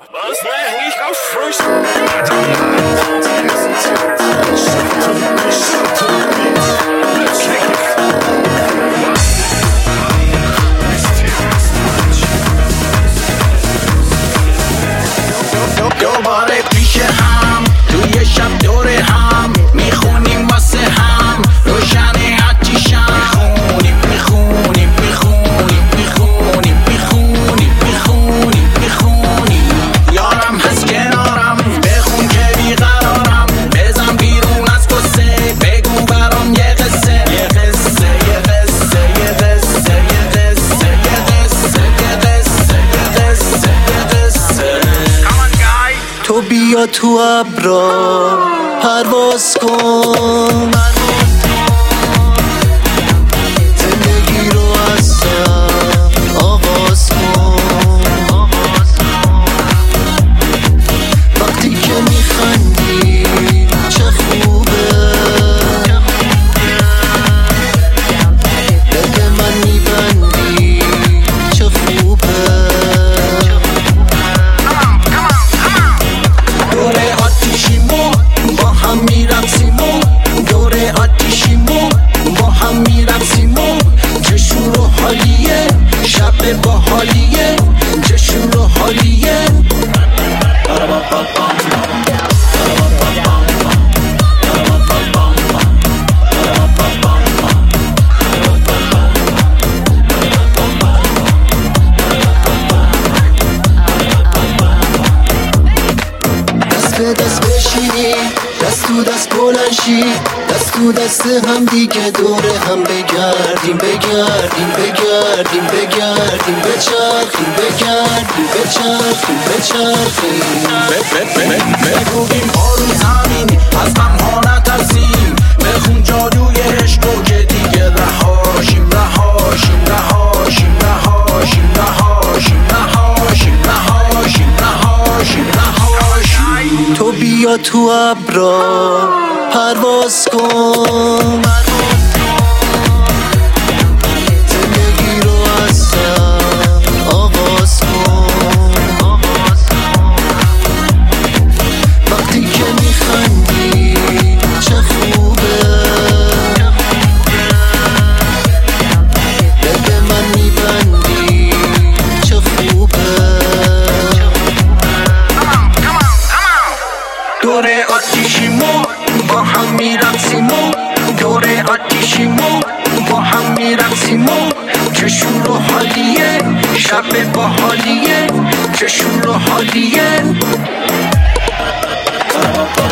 دوباره پیش هم توی شب دور هم میخونیم واسه هم روشنه آتیشم میخونیم یارم هست کنارم بخون که بیقرارم بزن بیرون از قصه بگو برام یه قصه تو بیا تو ابرا پرواز کن زندگی رو از سر آغاز کن وقتی که میخندی چه خوبه دل من میبندی چه خوبه دوره آتیشیمو با هم میرقصیمو دوره آتیشیمو با هم میرقصیمو چه شور و حالیه شب با حالیه چه شور و حالیه به دست بشینی دست تو دست بلنشی دست تو دست هم دیگه دوره هم بگردیم بچرخیم بگویم آروم زمین از غمها نترسیم بخون جادوی عشقو که دیگه رهاشیم تو بیا تو ابرا پرواز کن زندگی رو از سر آغاز کن وقتی که میخندی چه خوبه دل من میبندی چه خوبه دوره آتیشیمو با هم میرقصیمو دوره آتیشیمو با هم میرقصیمو چه شور و حالیه شب با حالیه چه شور و حالیه